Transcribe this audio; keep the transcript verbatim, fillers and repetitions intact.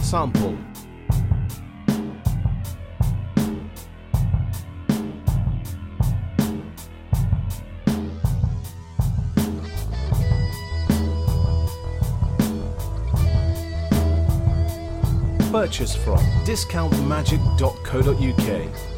sample. Purchase from discount magic dot co dot U K.